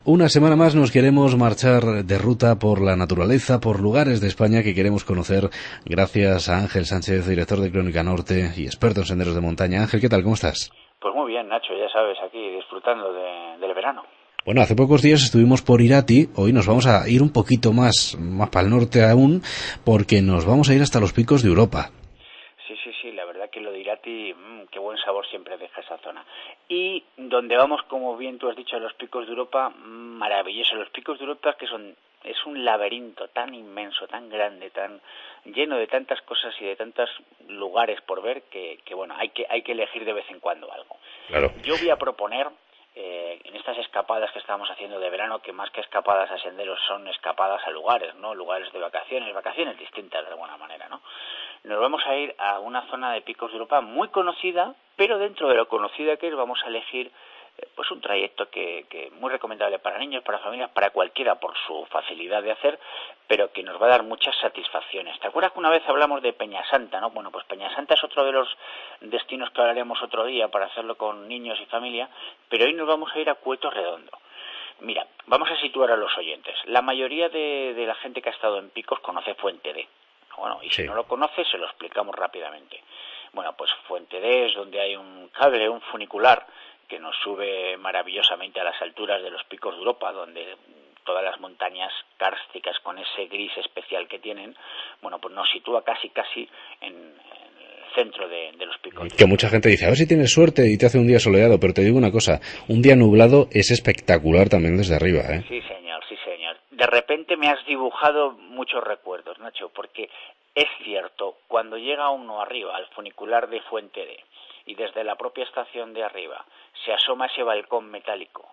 Una semana más nos queremos marchar de ruta por la naturaleza, por lugares de España que queremos conocer gracias a Ángel Sánchez, director de Crónica Norte y experto en senderos de montaña. Ángel, ¿qué tal? ¿Cómo estás? Pues muy bien, Nacho, ya sabes, aquí disfrutando del verano. Bueno, hace pocos días estuvimos por Irati, hoy nos vamos a ir un poquito más para el norte aún, porque nos vamos a ir hasta los picos de Europa. Sí, la verdad que lo de Irati, qué buen sabor siempre deja esa zona. Y donde vamos, como bien tú has dicho, a los picos de Europa, maravilloso. Los picos de Europa es un laberinto tan inmenso, tan grande, tan lleno de tantas cosas y de tantos lugares por ver que bueno, hay que elegir de vez en cuando algo. Claro. Yo voy a proponer en estas escapadas que estamos haciendo de verano, que más que escapadas a senderos son escapadas a lugares, ¿no? Lugares de vacaciones distintas de alguna manera, ¿no? Nos vamos a ir a una zona de picos de Europa muy conocida, pero dentro de lo conocida que es vamos a elegir pues un trayecto que muy recomendable para niños, para familias, para cualquiera por su facilidad de hacer, pero que nos va a dar muchas satisfacciones. ¿Te acuerdas que una vez hablamos de Peñasanta, no? Bueno, pues Peñasanta es otro de los destinos que hablaremos otro día para hacerlo con niños y familia, pero hoy nos vamos a ir a Cueto Redondo. Mira, vamos a situar a los oyentes. La mayoría de la gente que ha estado en picos conoce Fuente D. Bueno, y si no lo conoce, se lo explicamos rápidamente. Bueno, pues Fuente D es donde hay un cable, un funicular, que nos sube maravillosamente a las alturas de los picos de Europa, donde todas las montañas kársticas con ese gris especial que tienen, bueno, pues nos sitúa casi en el centro de los picos. Que mucha gente dice, a ver si tienes suerte y te hace un día soleado, pero te digo una cosa, un día nublado es espectacular también desde arriba, ¿eh? Sí, señor. De repente me has dibujado muchos recuerdos, Nacho, porque es cierto, cuando llega uno arriba al funicular de Fuente D y desde la propia estación de arriba se asoma ese balcón metálico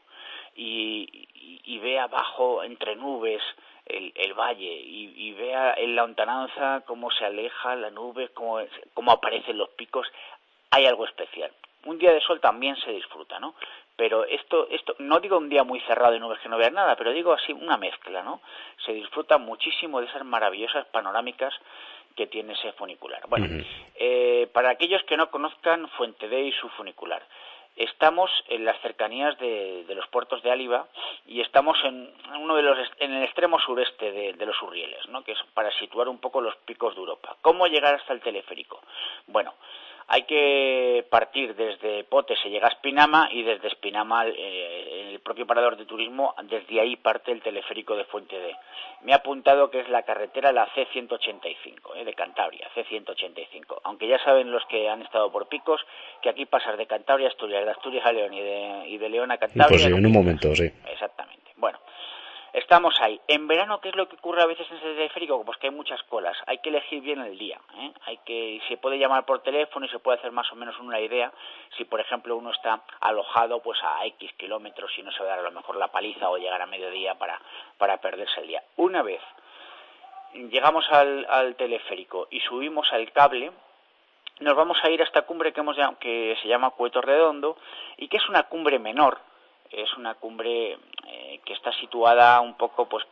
y ve abajo entre nubes el valle y ve en la lontananza cómo se aleja la nube, cómo aparecen los picos, hay algo especial. Un día de sol también se disfruta, ¿no? Pero esto no digo un día muy cerrado de nubes que no veas nada, pero digo así una mezcla, ¿no? Se disfruta muchísimo de esas maravillosas panorámicas que tiene ese funicular. Bueno, para aquellos que no conozcan Fuente D y su funicular, estamos en las cercanías de los puertos de Áliva y estamos en el extremo sureste de los Urrieles, ¿no? Que es para situar un poco los picos de Europa. ¿Cómo llegar hasta el teleférico? Bueno, hay que partir desde Pote, se llega a Espinama, y desde Espinama, en el propio parador de turismo, desde ahí parte el teleférico de Fuente D. Me ha apuntado que es la carretera, la C185, de Cantabria, C185. Aunque ya saben los que han estado por picos, que aquí pasar de Cantabria a Asturias, de Asturias a León y de León a Cantabria... Pues sí, en un momento, sí. Exactamente. Bueno, estamos ahí. En verano, ¿qué es lo que ocurre a veces en ese teleférico? Pues que hay muchas colas. Hay que elegir bien el día, ¿eh? Se puede llamar por teléfono y se puede hacer más o menos una idea. Si, por ejemplo, uno está alojado pues a X kilómetros y no se va a dar a lo mejor la paliza o llegar a mediodía para perderse el día. Una vez llegamos al teleférico y subimos al cable, nos vamos a ir a esta cumbre que se llama Cueto Redondo y que es una cumbre menor. Es una cumbre que está situada un poco pues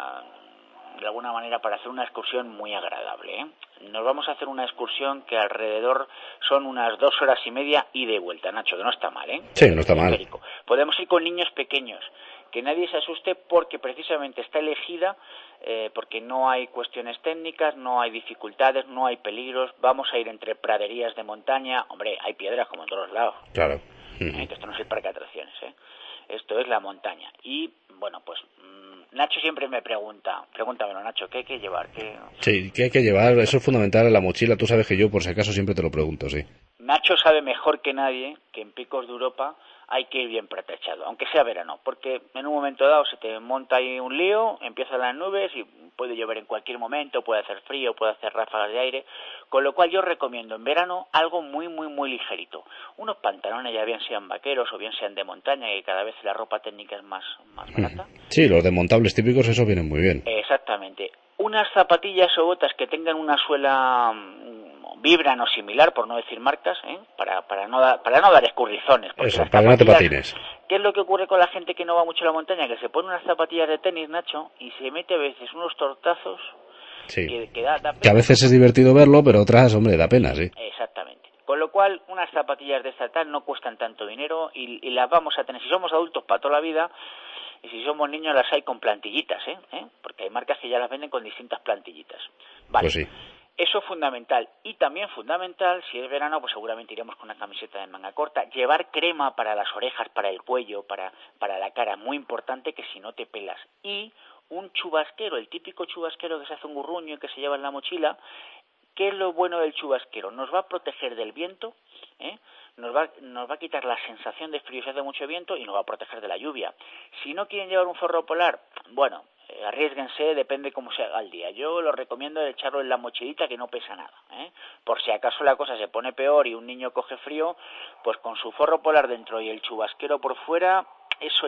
de alguna manera para hacer una excursión muy agradable, ¿eh? Nos vamos a hacer una excursión que alrededor son unas 2 horas y media ida y vuelta, Nacho, que no está mal, ¿eh? Sí, no está mal. Podemos ir con niños pequeños, que nadie se asuste porque precisamente está elegida porque no hay cuestiones técnicas, no hay dificultades, no hay peligros. Vamos a ir entre praderías de montaña, hombre, hay piedras como en todos lados. Claro. Que esto no es el parque de atracciones, ¿eh? Esto es la montaña. Y, bueno, pues Nacho siempre me pregúntamelo, Nacho, ¿qué hay que llevar? Sí, ¿qué hay que llevar? Eso es fundamental en la mochila. Tú sabes que yo, por si acaso, siempre te lo pregunto, sí. Nacho sabe mejor que nadie que en picos de Europa hay que ir bien protechado, aunque sea verano, porque en un momento dado se te monta ahí un lío, empiezan las nubes y puede llover en cualquier momento, puede hacer frío, puede hacer ráfagas de aire, con lo cual yo recomiendo en verano algo muy, muy, muy ligerito. Unos pantalones, ya bien sean vaqueros o bien sean de montaña, que cada vez la ropa técnica es más barata. Sí, los desmontables típicos, esos vienen muy bien. Exactamente. Unas zapatillas o botas que tengan una suela Vibram o similar, por no decir marcas, para no dar escurrizones. Eso, para que no te patines. ¿Qué es lo que ocurre con la gente que no va mucho a la montaña? Que se pone unas zapatillas de tenis, Nacho, y se mete a veces unos tortazos. Sí. Que da pena. Que a veces es divertido verlo, pero otras, hombre, da pena, sí. Exactamente. Con lo cual, unas zapatillas de esta tal no cuestan tanto dinero y las vamos a tener. Si somos adultos para toda la vida, y si somos niños las hay con plantillitas, porque hay marcas que ya las venden con distintas plantillitas. Vale. Pues sí. Eso es fundamental. Y también fundamental, si es verano, pues seguramente iremos con una camiseta de manga corta. Llevar crema para las orejas, para el cuello, para la cara, muy importante, que si no te pelas. Y un chubasquero, el típico chubasquero que se hace un gurruño y que se lleva en la mochila. ¿Qué es lo bueno del chubasquero? Nos va a proteger del viento, nos va a quitar la sensación de frío si hace mucho viento y nos va a proteger de la lluvia. Si no quieren llevar un forro polar, bueno, arriésguense, depende cómo se haga el día. Yo lo recomiendo echarlo en la mochilita, que no pesa nada, por si acaso la cosa se pone peor y un niño coge frío, pues con su forro polar dentro y el chubasquero por fuera, eso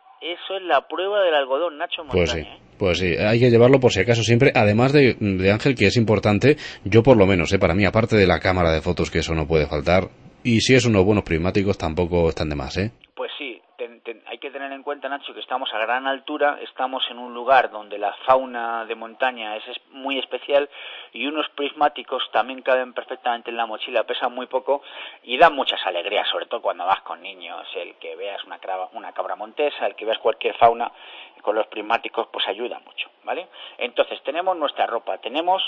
es la prueba del algodón, Nacho Montaña. Pues sí, hay que llevarlo por si acaso siempre, además de Ángel, que es importante, yo por lo menos, para mí, aparte de la cámara de fotos, que eso no puede faltar, y si es unos buenos prismáticos tampoco están de más, Pues sí, hay que tener en cuenta, Nacho, que estamos a gran altura, estamos en un lugar donde la fauna de montaña es muy especial y unos prismáticos también caben perfectamente en la mochila, pesan muy poco y dan muchas alegrías, sobre todo cuando vas con niños. El que veas una cabra montesa, el que veas cualquier fauna con los prismáticos, pues ayuda mucho, ¿vale? Entonces tenemos nuestra ropa, tenemos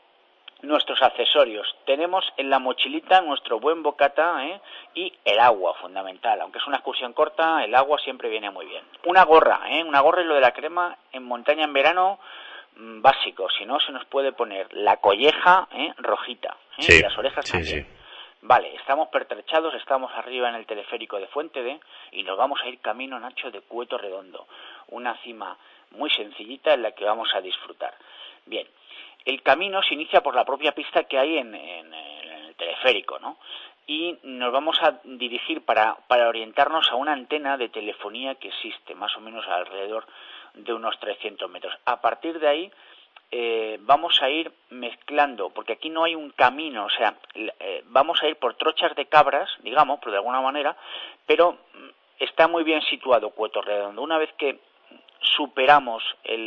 nuestros accesorios, tenemos en la mochilita nuestro buen bocata, y el agua, fundamental. Aunque es una excursión corta, el agua siempre viene muy bien. Una gorra y lo de la crema en montaña en verano, básico. Si no, se nos puede poner la colleja rojita, sí, y las orejas también. Sí. Vale, estamos pertrechados, estamos arriba en el teleférico de Fuente D y nos vamos a ir camino, Nacho, de Cueto Redondo. Una cima muy sencillita en la que vamos a disfrutar. Bien. El camino se inicia por la propia pista que hay en el teleférico, ¿no? Y nos vamos a dirigir para orientarnos a una antena de telefonía que existe, más o menos alrededor de unos 300 metros. A partir de ahí vamos a ir mezclando, porque aquí no hay un camino, o sea, vamos a ir por trochas de cabras, digamos, por de alguna manera, pero está muy bien situado Cueto Redondo. Una vez que superamos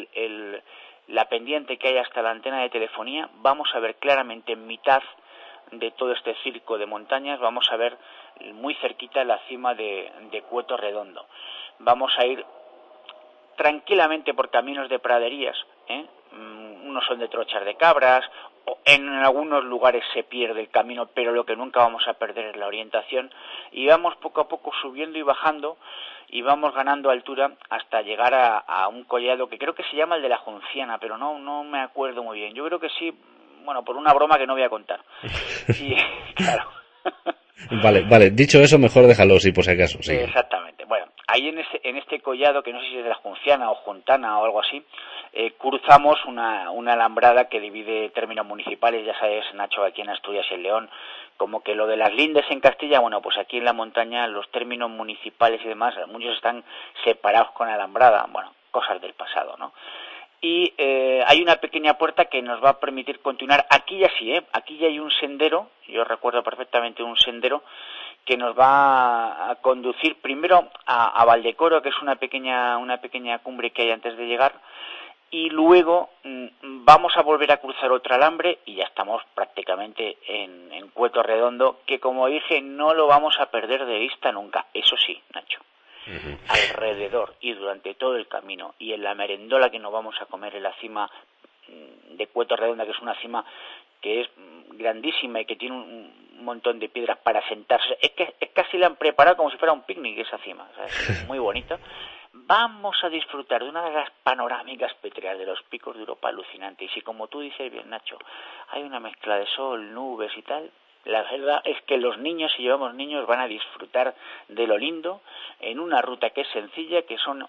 la pendiente que hay hasta la antena de telefonía, vamos a ver claramente en mitad de todo este circo de montañas, vamos a ver muy cerquita la cima de Cueto Redondo. Vamos a ir tranquilamente por caminos de praderías, unos son de trochas de cabras, en algunos lugares se pierde el camino, pero lo que nunca vamos a perder es la orientación, y vamos poco a poco subiendo y bajando, y vamos ganando altura hasta llegar a un collado que creo que se llama el de la Junciana, pero no me acuerdo muy bien. Yo creo que sí, bueno, por una broma que no voy a contar. Y, claro. Vale, dicho eso, mejor déjalo, sí, por si acaso. Sí. Exactamente. Bueno, ahí en este collado, que no sé si es de la Junciana o Juntana o algo así, cruzamos una alambrada que divide términos municipales. Ya sabes, Nacho, aquí en Asturias y en León, como que lo de las lindes en Castilla, bueno, pues aquí en la montaña los términos municipales y demás, muchos están separados con alambrada, bueno, cosas del pasado, ¿no? Y hay una pequeña puerta que nos va a permitir continuar. Aquí ya sí, aquí ya hay un sendero, yo recuerdo perfectamente un sendero que nos va a conducir primero a Valdecoro, que es una pequeña cumbre que hay antes de llegar, y luego vamos a volver a cruzar otro alambre y ya estamos prácticamente en Cueto Redondo, que como dije no lo vamos a perder de vista nunca. Eso sí, Nacho, alrededor y durante todo el camino y en la merendola que nos vamos a comer en la cima de Cueto Redonda, que es una cima que es grandísima y que tiene un montón de piedras para sentarse, es casi la han preparado como si fuera un picnic esa cima, ¿sabes? Es muy bonito. Vamos a disfrutar de una de las panorámicas pétreas de los picos de Europa alucinante, y si como tú dices bien, Nacho, hay una mezcla de sol, nubes y tal, la verdad es que los niños, si llevamos niños, van a disfrutar de lo lindo en una ruta que es sencilla, que son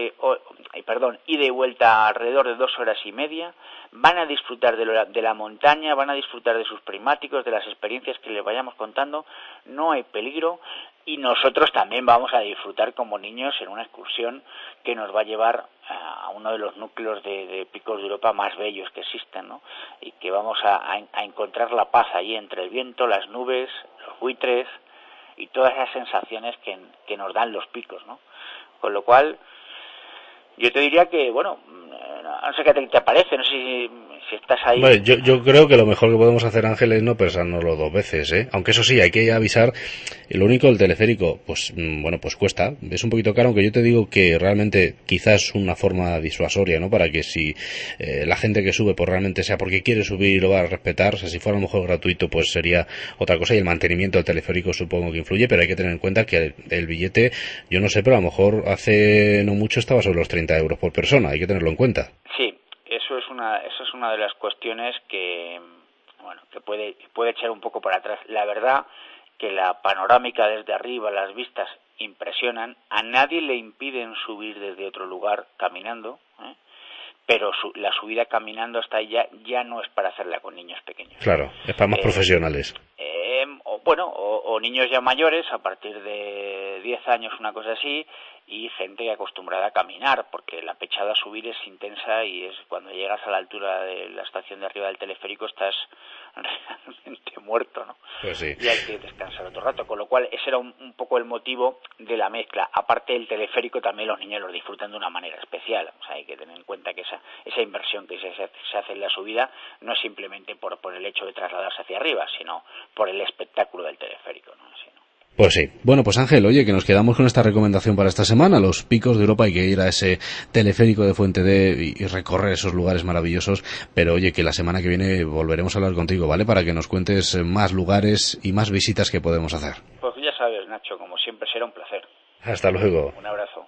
ida y vuelta alrededor de 2 horas y media. Van a disfrutar de la montaña, van a disfrutar de sus prismáticos, de las experiencias que les vayamos contando. No hay peligro y nosotros también vamos a disfrutar como niños en una excursión que nos va a llevar a uno de los núcleos de picos de Europa más bellos que existen, ¿no? Y que vamos a encontrar la paz allí entre el viento, las nubes, los buitres y todas esas sensaciones que nos dan los picos, ¿no? Con lo cual, yo te diría que, bueno, no sé qué te parece, no sé Si estás ahí... Bueno, yo creo que lo mejor que podemos hacer, Ángel, es no pensárnoslo dos veces, ¿eh? Aunque eso sí, hay que avisar. Lo único, el teleférico, pues bueno, pues cuesta. Es un poquito caro, aunque yo te digo que realmente quizás es una forma disuasoria, ¿no? Para que si la gente que sube, pues realmente sea porque quiere subir y lo va a respetar. O sea, si fuera a lo mejor gratuito, pues sería otra cosa. Y el mantenimiento del teleférico supongo que influye, pero hay que tener en cuenta que el billete, yo no sé, pero a lo mejor hace no mucho estaba sobre los 30 euros por persona. Hay que tenerlo en cuenta. Sí. Eso es una de las cuestiones que, bueno, que puede echar un poco para atrás. La verdad que la panorámica desde arriba, las vistas impresionan. A nadie le impiden subir desde otro lugar caminando, pero la subida caminando hasta ahí ya no es para hacerla con niños pequeños. Claro, es para más profesionales. O niños ya mayores, a partir de 10 años, una cosa así, y gente acostumbrada a caminar, porque la pechada a subir es intensa y es cuando llegas a la altura de la estación de arriba del teleférico estás realmente muerto, ¿no? Pues sí. Y hay que descansar otro rato, con lo cual ese era un poco el motivo de la mezcla. Aparte del teleférico también los niños lo disfrutan de una manera especial, o sea, hay que tener en cuenta que esa inversión que se hace en la subida no es simplemente por el hecho de trasladarse hacia arriba, sino por el espectáculo del teleférico, ¿no? Sí, ¿no? Pues sí. Bueno, pues Ángel, oye, que nos quedamos con esta recomendación para esta semana. Los picos de Europa, hay que ir a ese teleférico de Fuente D y recorrer esos lugares maravillosos. Pero oye, que la semana que viene volveremos a hablar contigo, ¿vale? Para que nos cuentes más lugares y más visitas que podemos hacer. Pues ya sabes, Nacho, como siempre será un placer. Hasta luego. Un abrazo.